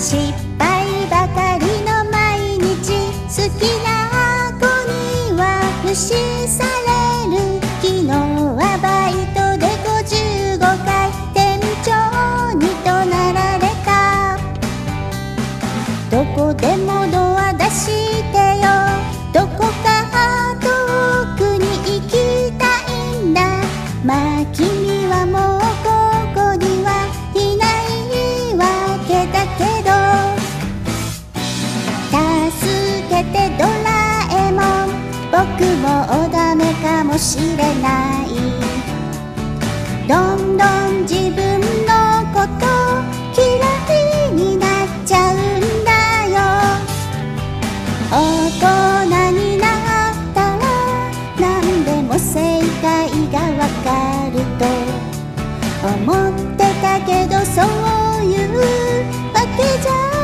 失敗ばかりの毎日、好きな子には無視される。昨日はバイトで55回店長に怒鳴られた。どこでもドア出してよ、どこか遠くに行きたいんだ。まあ君はもうここにはいないわけだけど、助けてドラえもん、僕もうダメかもしれない。どんどん自分のこと嫌いになっちゃうんだよ。大人になったら何でも正解がわかると思ってたけど、そういうわけじゃ